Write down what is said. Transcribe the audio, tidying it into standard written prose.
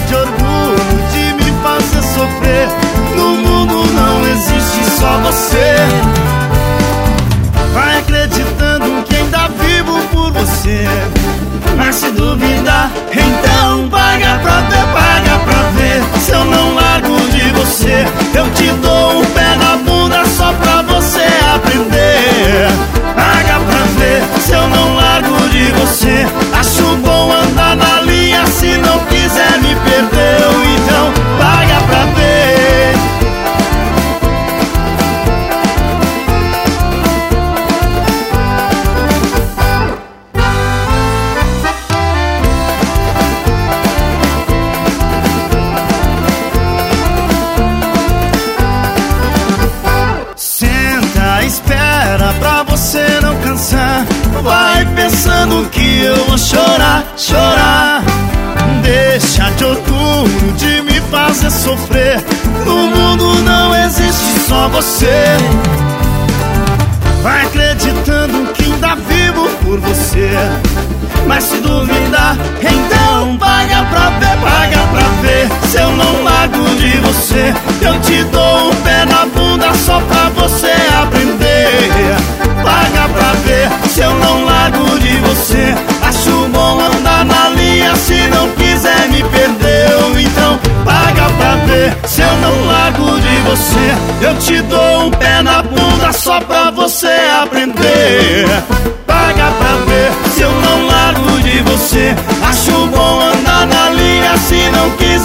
de orgulho de me fazer sofrer. No mundo não existe só você. Vai acreditando que ainda vivo por você. Mas se duvidar, então paga pra ver, paga pra ver. Se eu não largo de você, eu te dou um pé na bunda só pra você aprender. Paga pra ver, se eu não largo de você. Acho bom andar na linha, se não quiser me perdeu. Então paga pra ver. Espera pra você não cansar. Vai pensando que eu vou chorar, chorar. Deixa de orgulho de me fazer sofrer. No mundo não existe só você. Vai acreditando que ainda vivo por você. Mas se duvidar, então paga pra ver, paga pra ver. Se eu não largo de você, eu te dou um pé na bunda só pra você aprender. Paga pra ver, se eu não largo de você. Acho bom andar na linha, se não quiser me perdeu. Então paga pra ver, se eu não largo de você. Eu te dou um pé na bunda só pra você aprender. Paga pra ver, se eu não largo de você. Acho bom andar na linha, se não quiser